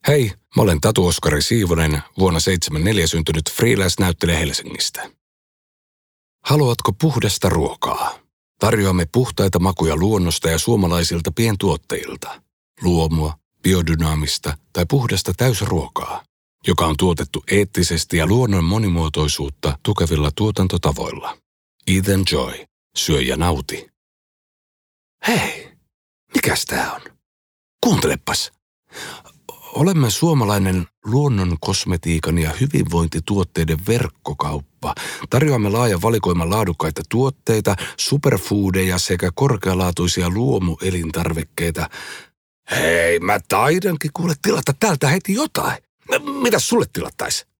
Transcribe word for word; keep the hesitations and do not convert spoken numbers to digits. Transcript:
Hei, mä olen Tatu Oskari Siivonen, vuonna seitsemänkymmentäneljä syntynyt freelance-näyttelijä Helsingistä. Haluatko puhdasta ruokaa? Tarjoamme puhtaita makuja luonnosta ja suomalaisilta pientuotteilta. Luomua, biodynaamista tai puhdasta täysruokaa, joka on tuotettu eettisesti ja luonnon monimuotoisuutta tukevilla tuotantotavoilla. Eat and enjoy. Syö ja nauti. Hei, mikäs tää on? Kuuntelepas. Olemme suomalainen luonnon kosmetiikan ja hyvinvointituotteiden verkkokauppa. Tarjoamme laajan valikoiman laadukkaita tuotteita, superfoodeja sekä korkealaatuisia luomuelintarvikkeita. Hei, mä taidankin kuule tilata täältä heti jotain. Mitäs sulle tilattais?